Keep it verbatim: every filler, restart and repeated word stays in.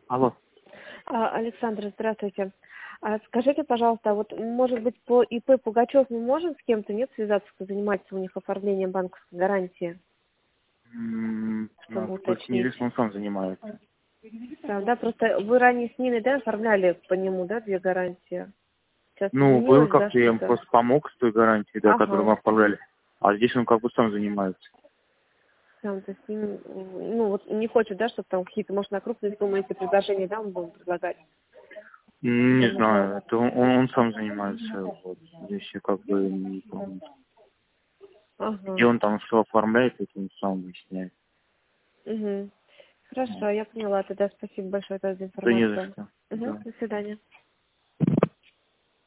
Алло. А, Александр, здравствуйте. А скажите, пожалуйста, вот, может быть, по ИП Пугачев мы можем с кем-то, нет, связаться, кто занимается у них оформлением банковской гарантии, М, чтобы Насколько мне уточнить? известно, он сам занимается. Да, да, просто вы ранее с ними, да, оформляли по нему, да, две гарантии? Сейчас Ну, был изменилось, да, как-то, я ему что-то? просто помог с той гарантией, да, которую мы Ага. оформляли. А здесь он как бы сам занимается. Сам-то с ним, ну, вот не хочет, да, чтобы там какие-то, может, на крупные суммы, если предложения, да, он будет предлагать? М, Не Возможно. знаю, это он, он- он сам занимается. Вот. Здесь я как бы не помню. Где Ага. он там что оформляет, это он сам выясняет. Угу. Хорошо, я поняла. Тогда спасибо большое за Да не за информацию. что. Угу. Да. До свидания.